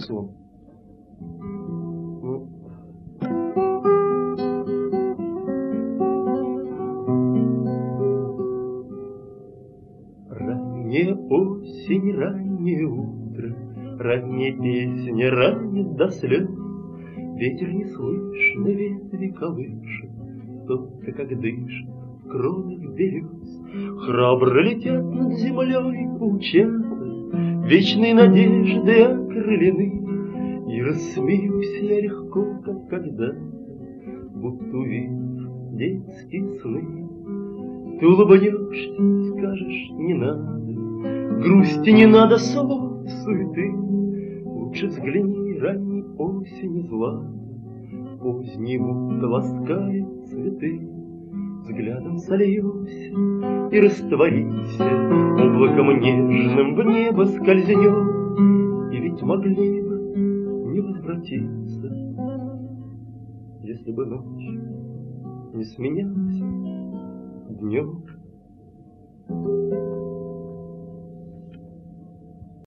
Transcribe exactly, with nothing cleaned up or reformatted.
шансон. Ну. Ранняя осень, раннее утро, ранней песни ранит до слез. Ветер не слышно, ветви колышет, только как дышит в кронах берез. Храбро летят над землей паучата, вечной надежды окрылены. И рассмеюсь я легко, как когда-то, будто увидев детские сны. Ты улыбнешься, скажешь, не надо грусти, не надо слов суеты. Лучше взгляни, ранней осени злато, поздней будто ласкает цветы. Взглядом сольешься и растворися, облаком нежным в небо скользнем. И ведь могли бы не возвратиться, если бы ночь не сменялась днем.